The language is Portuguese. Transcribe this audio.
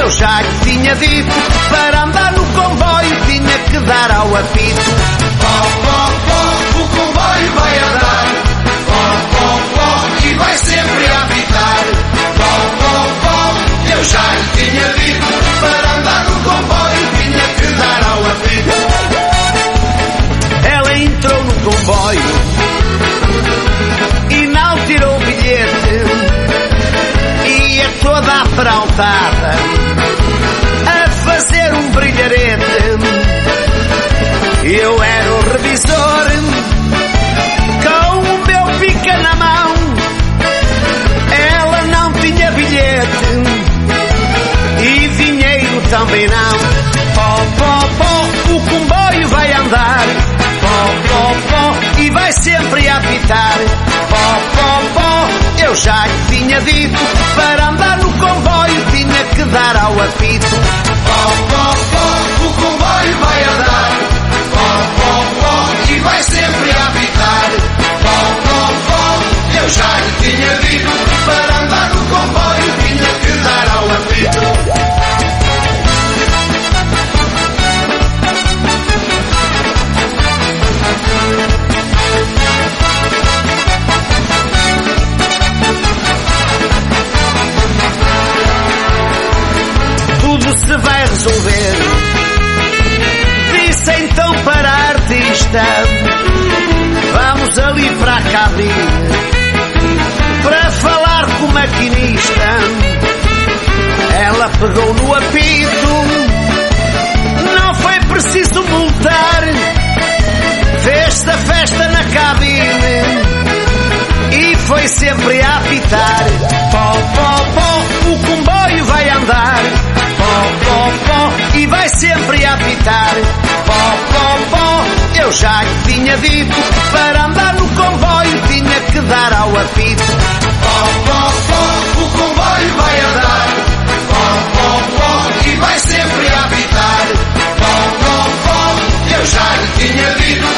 Eu já lhe tinha dito, para andar no comboio tinha que dar ao apito. Pó, pó, pó, o comboio vai andar. Pó, pó, pó, e vai sempre a apitar. Pó, pó, pó, eu já lhe tinha dito, para andar no comboio tinha que dar ao apito. Ela entrou no comboio e não tirou o bilhete. Ia toda afrontada a fazer um brilharete. Eu era o revisor com o meu pica na mão. Ela não tinha bilhete e dinheiro também não. Pó, pó, pó, o comboio vai andar. Pó, pó, pó, e vai sempre a apitar. Pó, pó, pó, eu já lhe tinha dito, para andar no comboio tinha que dar ao apito. Pó, pó, pó, o comboio vai andar. Pó, pó, pó, e vai sempre a apitar. Pó, pó, pó, eu já lhe tinha dito, para andar no comboio tinha que dar ao apito. Tudo se vai resolver, disse então para a artista. Vamos ali para a cabine para falar com o maquinista. Ela pegou no apito, não foi preciso multar. Fez a festa na cabine e foi sempre a apitar. Pó, pó, pó, o comboio vai andar. Pó, pó, pó, e vai sempre a apitar. Pó, pó, pó, eu já lhe tinha dito, para andar no comboio tinha que dar ao apito. Pó, pó, pó, o comboio vai andar. Pó, pó, pó, e vai sempre a apitar. Pó, pó, pó, eu já lhe tinha dito,